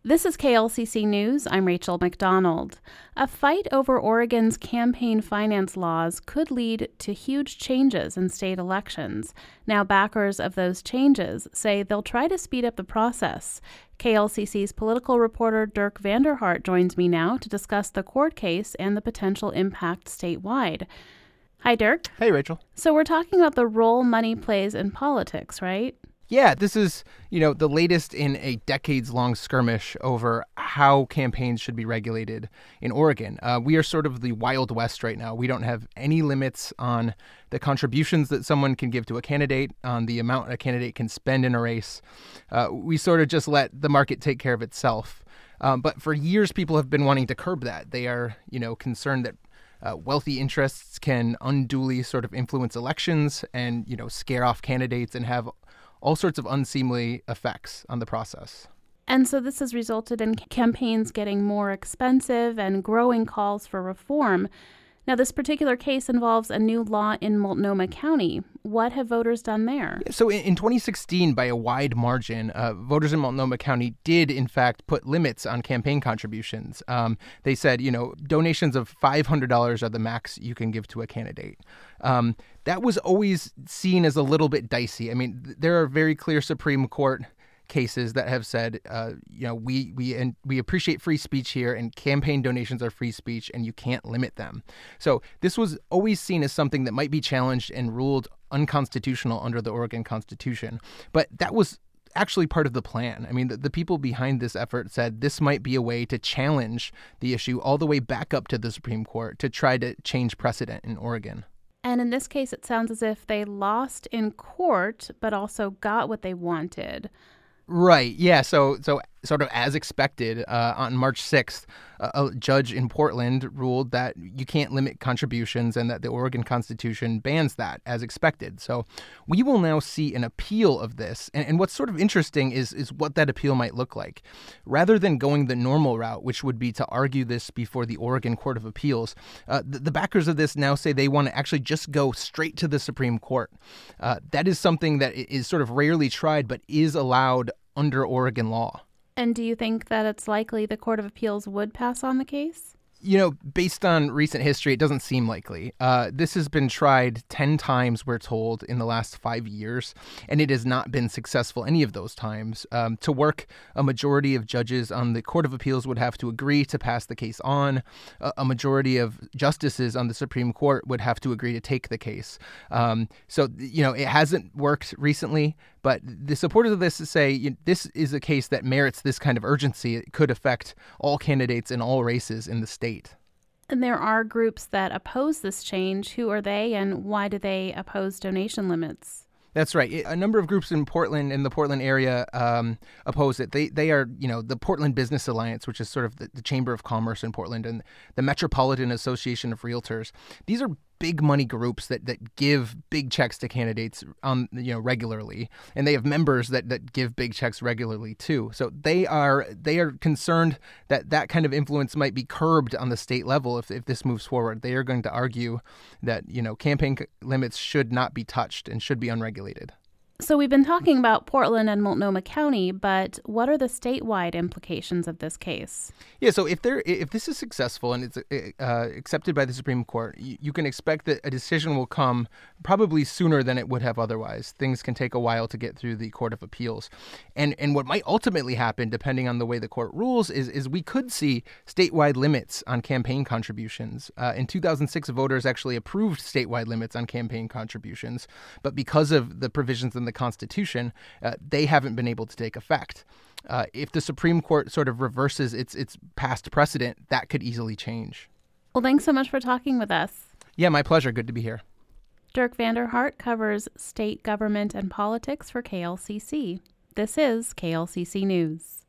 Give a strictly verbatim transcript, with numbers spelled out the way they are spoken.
This is K L C C News. I'm Rachel McDonald. A fight over Oregon's campaign finance laws could lead to huge changes in state elections. Now, backers of those changes say they'll try to speed up the process. K L C C's political reporter Dirk Vanderhart joins me now to discuss the court case and the potential impact statewide. Hi, Dirk. Hey, Rachel. So we're talking about the role money plays in politics, right? Yeah, this is, you know, the latest in a decades-long skirmish over how campaigns should be regulated in Oregon. Uh, we are sort of the Wild West right now. We don't have any limits on the contributions that someone can give to a candidate, on the amount a candidate can spend in a race. Uh, we sort of just let the market take care of itself. Um, but for years, people have been wanting to curb that. They are, you know, concerned that Uh, wealthy interests can unduly sort of influence elections and, you know, scare off candidates and have all sorts of unseemly effects on the process. And so this has resulted in campaigns getting more expensive and growing calls for reform. Now, this particular case involves a new law in Multnomah County. What have voters done there? So in, in twenty sixteen, by a wide margin, uh, voters in Multnomah County did, in fact, put limits on campaign contributions. Um, they said, you know, donations of five hundred dollars are the max you can give to a candidate. Um, that was always seen as a little bit dicey. I mean, th- there are very clear Supreme Court cases that have said, uh, you know, we we and we appreciate free speech here, and campaign donations are free speech, and you can't limit them. So this was always seen as something that might be challenged and ruled unconstitutional under the Oregon Constitution. But that was actually part of the plan. I mean, the, the people behind this effort said this might be a way to challenge the issue all the way back up to the Supreme Court to try to change precedent in Oregon. And in this case, it sounds as if they lost in court, but also got what they wanted. Right. Yeah. So so sort of as expected, uh, on March sixth, uh, a judge in Portland ruled that you can't limit contributions and that the Oregon Constitution bans that as expected. So we will now see an appeal of this. And, and what's sort of interesting is, is what that appeal might look like. Rather than going the normal route, which would be to argue this before the Oregon Court of Appeals, uh, the, the backers of this now say they want to actually just go straight to the Supreme Court. Uh, that is something that is sort of rarely tried, but is allowed under Oregon law. And do you think that it's likely the Court of Appeals would pass on the case? You know, based on recent history, it doesn't seem likely. Uh, this has been tried ten times, we're told, in the last five years, and it has not been successful any of those times. Um, to work, a majority of judges on the Court of Appeals would have to agree to pass the case on. A, a majority of justices on the Supreme Court would have to agree to take the case. Um, so, you know, it hasn't worked recently, but the supporters of this say you know, this is a case that merits this kind of urgency. It could affect all candidates in all races in the state. And there are groups that oppose this change. Who are they, and why do they oppose donation limits? That's right. A number of groups in Portland, in the Portland area, um, oppose it. They they are, you know, the Portland Business Alliance, which is sort of the, the Chamber of Commerce in Portland, and the Metropolitan Association of Realtors. These are big money groups that, that give big checks to candidates on you know regularly, and they have members that, that give big checks regularly too. So they are they are concerned that that kind of influence might be curbed on the state level if if this moves forward. They are going to argue that you know campaign limits should not be touched and should be unregulated. So we've been talking about Portland and Multnomah County, but what are the statewide implications of this case? Yeah, so if there, if this is successful and it's uh, accepted by the Supreme Court, you, you can expect that a decision will come probably sooner than it would have otherwise. Things can take a while to get through the Court of Appeals. And and what might ultimately happen, depending on the way the court rules, is, is we could see statewide limits on campaign contributions. Uh, in two thousand six, voters actually approved statewide limits on campaign contributions, but because of the provisions in the Constitution, uh, they haven't been able to take effect. Uh, if the Supreme Court sort of reverses its its past precedent, that could easily change. Well, thanks so much for talking with us. Yeah, my pleasure. Good to be here. Dirk Vanderhart covers state government and politics for K L C C. This is K L C C News.